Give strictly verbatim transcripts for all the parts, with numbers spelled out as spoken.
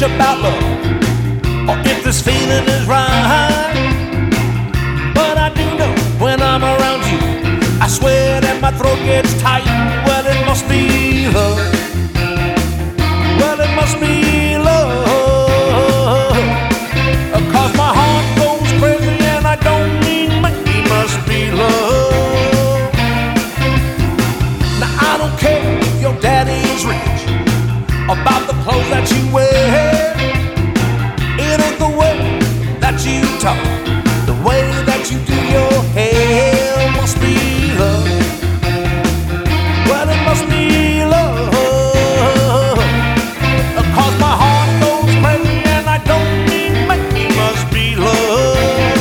about love, or if this feeling is right. But I do know when I'm around you, I swear that my throat gets tight. Well, it must be love. Well, it must be love. Cause my heart goes crazy and I don't mean maybe. Must be love. Now I don't care if your daddy is rich, about the clothes that you wear. It ain't the way that you talk, the way that you do your hair. Must be love. Well, it must be love. Cause my heart goes crazy and I don't mean maybe. Must be love.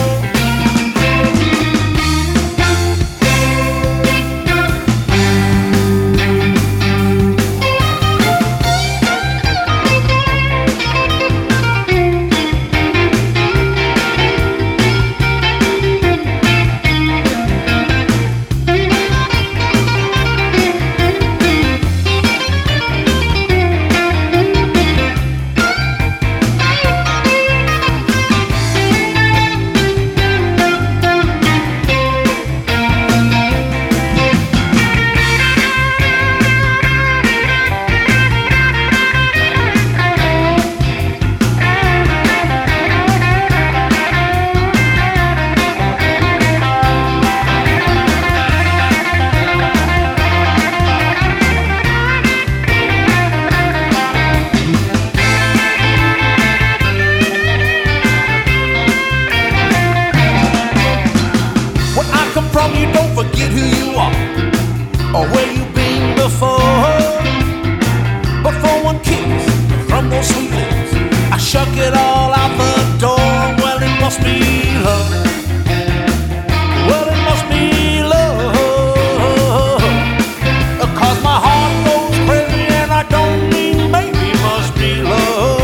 From you, don't forget who you are or where you've been before. But for one kiss from those sweet lips, I shuck it all out the door. Well, it must be love. Well, it must be love. Cause my heart goes crazy and I don't mean maybe. Must be love.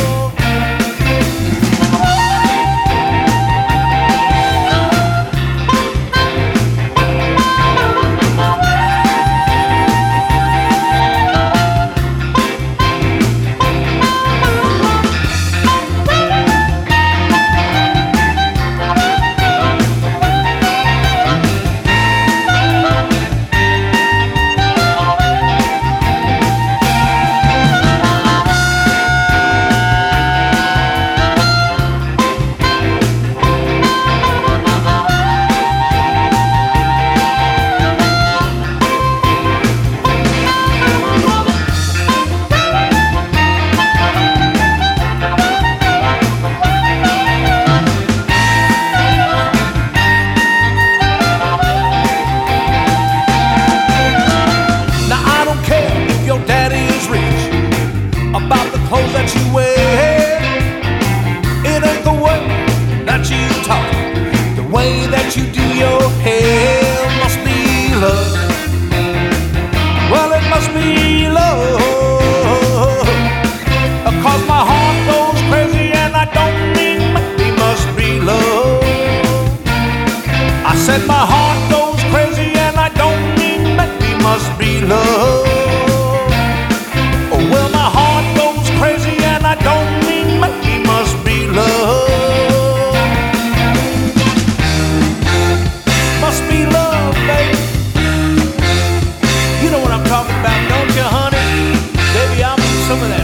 About the clothes that you wear. It ain't the way that you talk, the way that you do your hair. Must be love. Well, it must be love. Cause my heart goes crazy and I don't mean maybe. Must be love. I said my heart goes crazy and I don't mean maybe. Must be love. Well, my heart goes crazy and I don't mean maybe. Must be love. Must be love, baby. You know what I'm talking about, don't you, honey? Baby, I'll do some of that.